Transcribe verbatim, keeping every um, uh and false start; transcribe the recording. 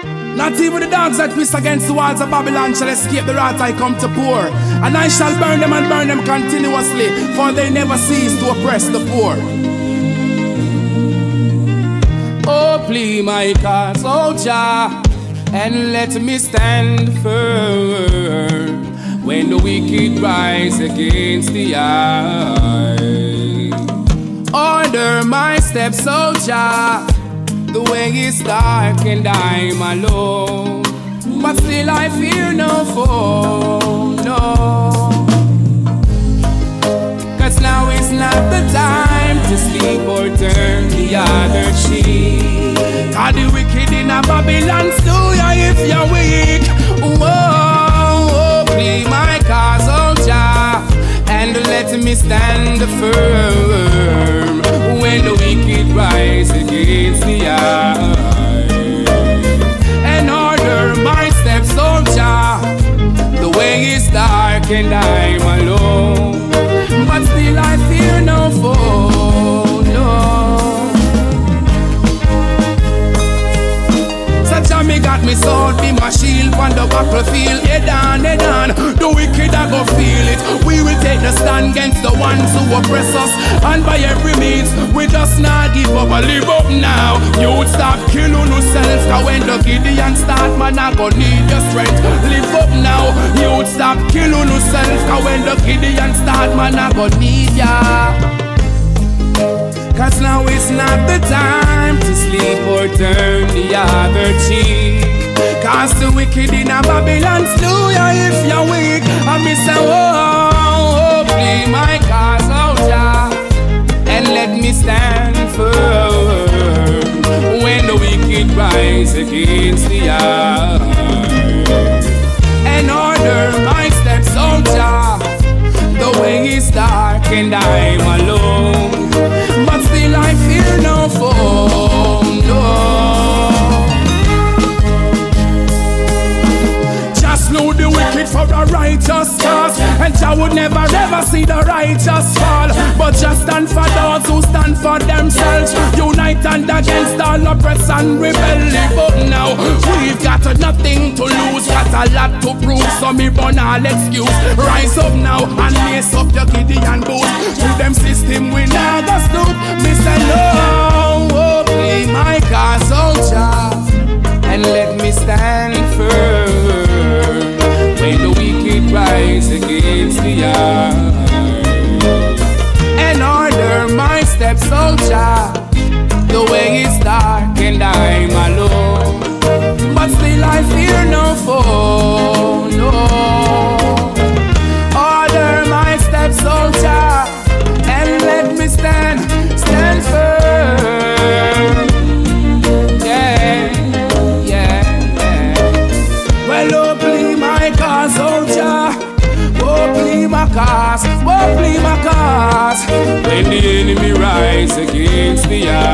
Not even the dogs that twist against the walls of Babylon shall escape the wrath I come to pour. And I shall burn them and burn them continuously, for they never cease to oppress the poor. Oh, please my cause, oh Jah, and let me stand firm when the wicked rise against the eye. Order my steps, oh Jah, the way is dark and I'm alone, but still I fear no foe, no. Cause now is not the time to sleep or turn the other cheek. Cause the wicked in a Babylon stew ya if you're weak. Whoa, plead my cause, oh Jah, and let me stand firm when the wicked rise against the eye. And order my steps, oh Jah, the way is dark and I'm alone, but still I fear no foe, no. So me got me sword, be my shield on the battlefield. Head on, head on, the wicked I go feel it. We will take the stand against the ones who oppress us, and by every means we just not give up. I live up now. You stop killing yourself, cause when the Gideon start, man I go need your strength. Live up now. You stop killing yourself, cause when the Gideon start, man I go need ya. Cause now it's not the time to sleep or turn the other cheek. Cause the wicked in a Babylon slew ya if you're weak. And me say, oh, oh, plead my cause, oh Jah, and let me stand firm when the wicked rise against the eye. And order my steps, oh Jah, the way is dark and I'm alone, but still I fear no foe, no. Just know the wicked for a righteous cause, and Jah would never ever see the righteous fall. But just stand for those who stand for themselves, unite and against all oppress and rebel. Live up now, we've got nothing to lose, got a lot to prove, so me burn all excuse. Rise up now and lace up your Gideon boots. To them system we not go snoop. Me say no, oh, plead my cause, oh Jah, and let me stand firm when the wicked rise against the eye. And order my steps, oh Jah, the way is dark and I'm alone, but still I fear no foe, no. Order my steps, oh Jah, and let me stand, stand firm. Yeah, yeah, yeah. Well, oh, plead my cause, oh Jah, oh, plead my cause, oh, plead my cause, when the enemy rise against the eye.